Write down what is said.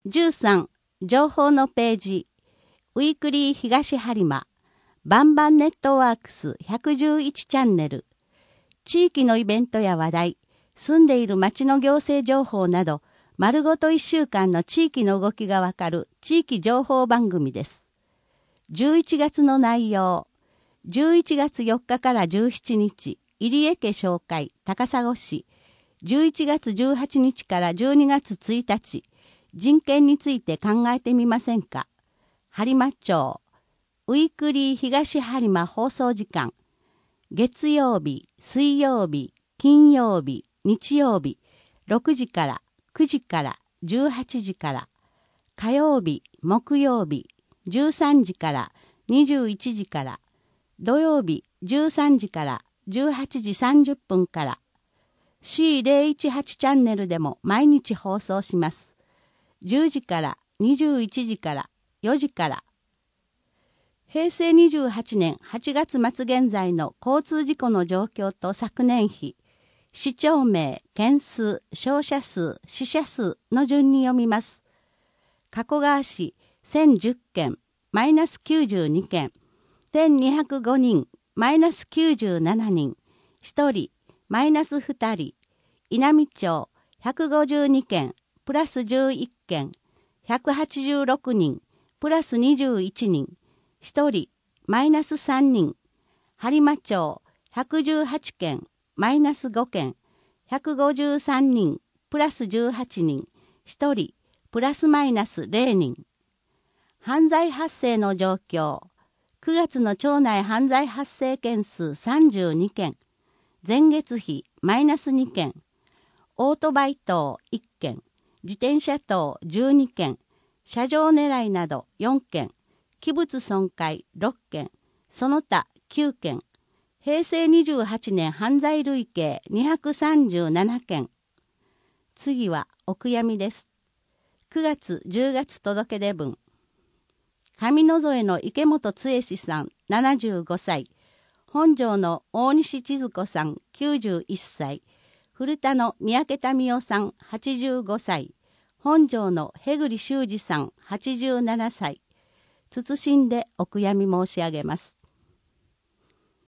13、情報のページ。ウィークリー東播磨。バンバンネットワークス111チャンネル。地域のイベントや話題、住んでいる町の行政情報など、丸ごと1週間の地域の動きがわかる地域情報番組です。11月の内容。11月4日から17日、入江家紹介、高砂市。11月18日から12月1日、人権について考えてみませんか。播磨町、ウィークリー東播磨放送時間。月曜日、水曜日、金曜日、日曜日、6時から、9時から、18時から。火曜日、木曜日、13時から、21時から。土曜日、13時から、18時30分から。C018 チャンネルでも毎日放送します。10時から、21時から、4時から。平成28年8月末現在の交通事故の状況と昨年比、市町名、件数、傷者数、死者数の順に読みます。加古川市1010件、マイナス92件、1205人、マイナス97人、1人、マイナス2人、稲美町152件、プラス11件、186人、プラス21人、1人、マイナス3人、播磨町118件、マイナス5件、153人、プラス18人、1人、プラスマイナス0人。犯罪発生の状況。9月の町内犯罪発生件数32件、前月比マイナス2件、オートバイ等1件、自転車等12件、車上狙いなど4件、器物損壊6件、その他9件、平成28年犯罪累計237件。次はお悔やみです。9月10月届け出文。上野添の池本剛さん75歳、本庄の大西千鶴子さん91歳、古田の三宅民夫さん85歳、本庄の辺栗修二さん87歳、謹んでお悔やみ申し上げます。